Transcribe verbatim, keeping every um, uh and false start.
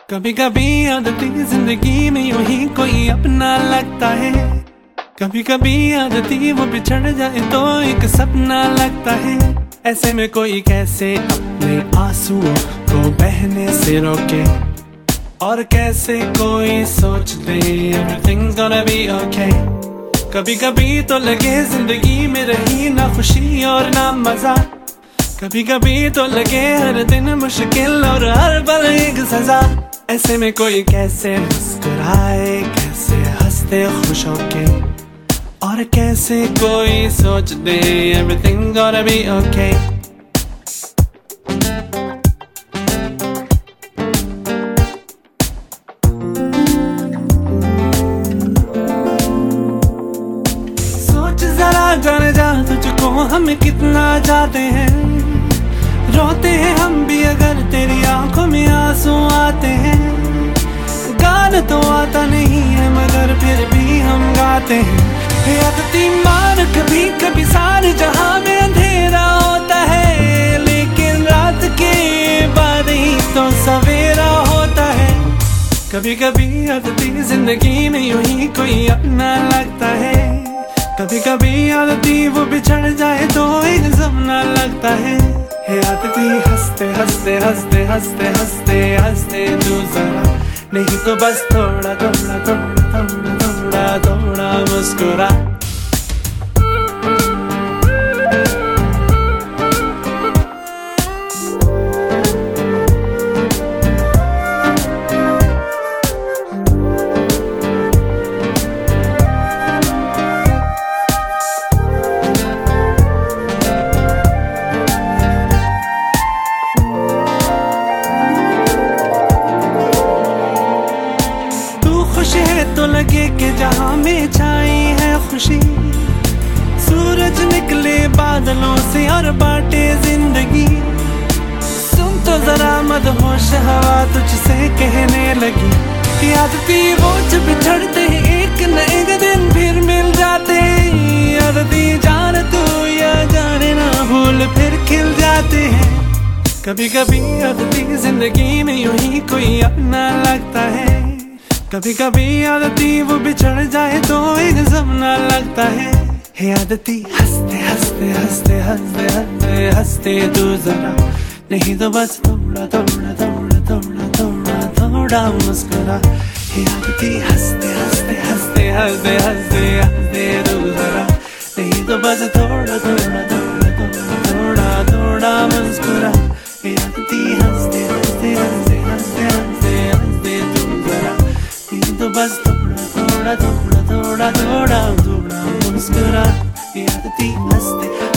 कभी कभी आदती जिंदगी में यूं ही कोई अपना लगता है। कभी कभी आदती वो बिछड़ जाए तो एक सपना लगता है। ऐसे में कोई कैसे अपने आंसुओं को बहने से रोके, और कैसे कोई सोच दे everything's gonna be okay। कभी कभी तो लगे जिंदगी में रही ना खुशी और ना मजा, कभी कभी तो लगे हर दिन मुश्किल और हर पल एक सजा। ऐसे में कोई कैसे मुस्कुराए, कैसे हंसते खुश होके, और कैसे कोई सोच दे everything's gonna be okay। सोच जरा जाने जा तुझको हम कितना चाहते हैं, रोते हैं हम भी अगर तेरी आंखों में आंसू आते हैं। गाना तो आता नहीं है मगर फिर भी हम गाते हैं। आदती मान कभी कभी सारे जहां में अंधेरा होता है, लेकिन रात के बाद ही तो सवेरा होता है। कभी कभी आदती जिंदगी में यूं ही कोई अपना लगता है। कभी कभी आदती वो बिछड़ जाए तो एक सपना लगता है। हे आदती हंसते हंसते हंसते हंसते हंसते हंसते तू जरा, नहीं तो बस थोड़ा थोड़ा थोड़ा थोड़ा थोड़ा थोड़ा मुस्कुरा। तो लगे कि जहां में छाई है खुशी, सूरज निकले बादलों से और बांटे जिंदगी। सुन तो जरा मदहोश हवा तुझसे कहने लगी, आदती वो जब बिछड़ते हैं एक न एक दिन फिर मिल जाते हैं। आदती जान तू या जाने ना भूल फिर खिल जाते हैं। कभी कभी आदती जिंदगी में यूं ही कोई अपना लगता है। कभी कभी आदती वो बिछड़ जाए तो एक सपना लगता है। हे आदती हंसते हंसते हंसते हंसते हंसते हंसते तू जरा, नहीं तो बस थोड़ा थोड़ा थोड़ा थोड़ा थोड़ा थोड़ा मुस्कुरा। हे आदती हंसते हंसते हंसते हंसते हंसते हंसते तू जरा, नहीं तो बस थोड़ा थोड़ा थोड़ा थोड़ा थोड़ा थोड़ा मुस्कुरा। हे आदती हंसते हंसते हंसते हंसते हंसते हंसते तू जरा, तो बस थोड़ा थोड़ा थोड़ा थोड़ा थोड़ा थोड़ा मुस्कुरा। आदती हंसते